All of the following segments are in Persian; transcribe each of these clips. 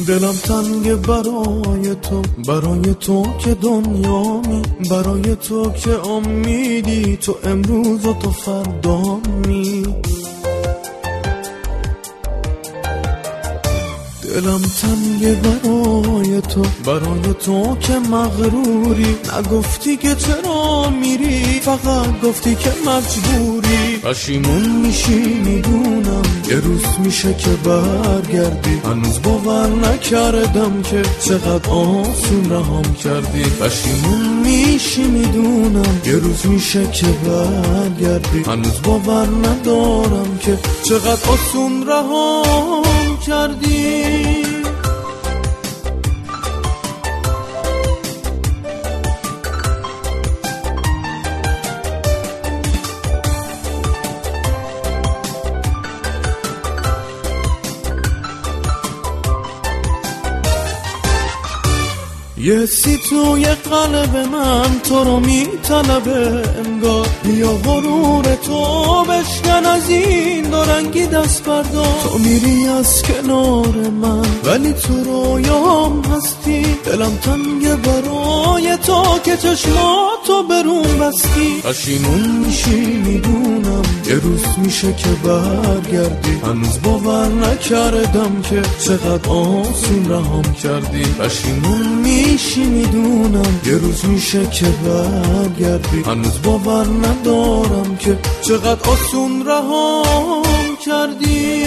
دلم تنگ برای تو که دنیامی، برای تو که امیدی، تو امروز و تو فردامی. دلم تنگ برای تو که مغروری، نگفتی که چرا میری، فقط گفتی که مجبوری. پشیمون میشی میدونم، یه روز میشه که برگردی، هنوز باور نکردم که چقدر آسون رهام کردی. پشیمون میشی میدونم، یه روز میشه که برگردی، هنوز باور ندارم که چقدر آسون رهام کردی. یه سی توی قلب من تو رو میطلبه انگار، بیا غرور تو بشکن از این دورنگی دست بردار. تو میری از کنار من ولی تو رویام هستی، دلم تنگ برای تو که چشماتو برون بستی. پشیمون میشی میدونم، یه روز میشه که برگردی، هنوز باور نکردم که چقدر آسون رهام کردی. پشیمون میشی میدونم، یه روز میشه که برگردی، هنوز باور ندارم که چقدر آسون رهام کردی.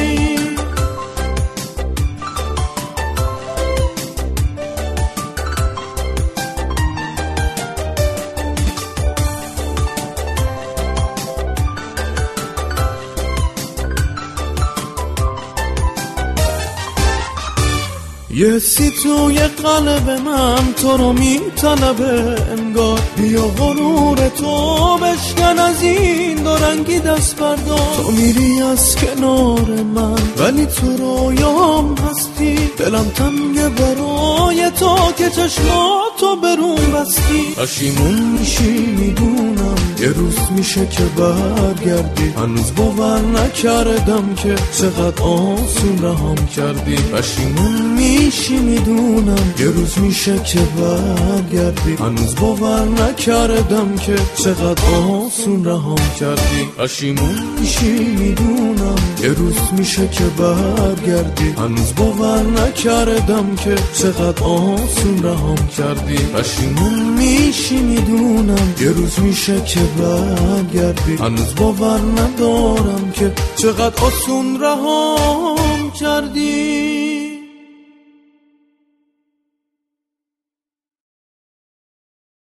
یه سی توی قلب من تو رو میطلبه انگار، بیا غرور تو بشکن از این دورنگی دست بردار. تو میری از کنار من ولی تو رویام هستی، دلم تنگ برای تو که چشماتو برون بستی. پشیمون میشی میدونم، یه روز میشه که برگردی، هنوز باور نکردم که چقدر آسون رهام کردی. پشیمون میشی میدونم، یه روز میشه که برگردی، هنوز باور نکردم که چقدر آسون رهام کردی. پشیمون میشی میدونم، یه روز میشه که برگردی، هنوز باور نکردم که چقدر آسون رهام کردی. پشیمون میشی میدونم، یه روز میشه که برگردی، هنوز باور ندارم که چقدر آسون رهام کردی.